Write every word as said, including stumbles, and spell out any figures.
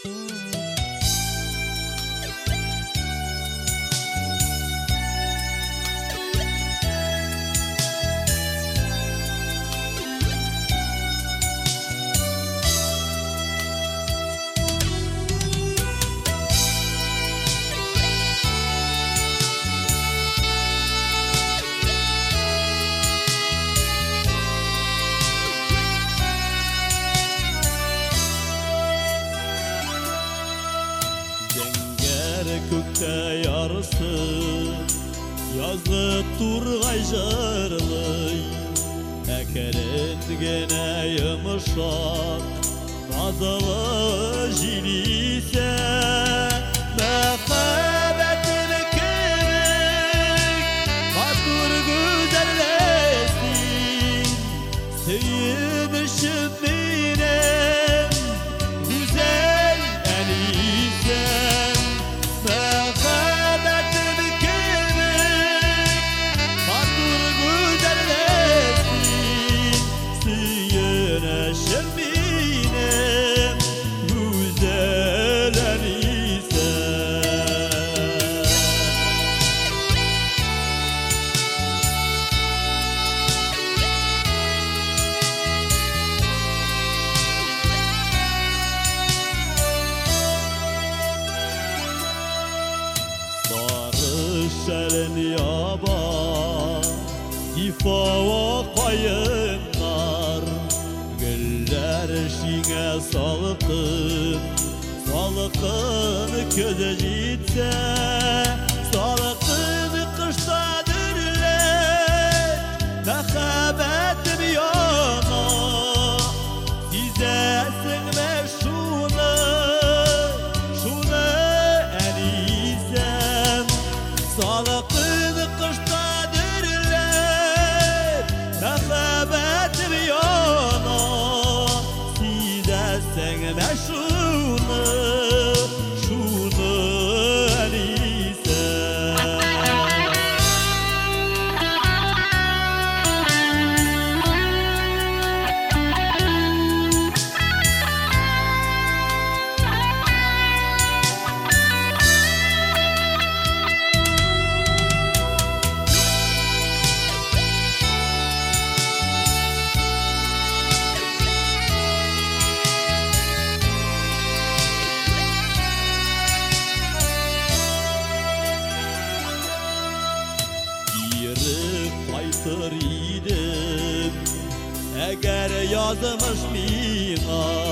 Kökte yarısı yazı turgay jırlıy Ekerin gene yumuşak nazlı jinise Mehabetin kemik matur güzellesin Seyirmişim benim güzel enisem Şerin yaban ifa ve kayınlar Güller şine salkın salkın köze gitse salkın kışta dürler mehabetim yana sizesin ve şunu şunu enisem salkın kışta dürler mehabetim yana sizesin ve şunu şunu enisem Kaytır idim eğer yazmış mına